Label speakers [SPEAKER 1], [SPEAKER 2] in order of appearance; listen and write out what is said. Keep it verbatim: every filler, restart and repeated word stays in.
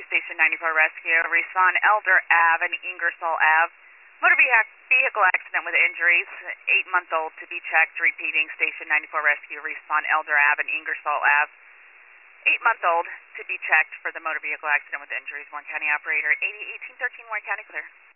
[SPEAKER 1] Station ninety-four Rescue. Respond Elder Ave and Ingersoll Ave. Motor vehicle accident with injuries. Eight-month-old to be checked. Repeating, Station ninety-four Rescue. Respond Elder Ave and Ingersoll Ave. Eight-month-old to be checked for the motor vehicle accident with injuries. Warren County operator eighty eighteen thirteen, Warren County clear.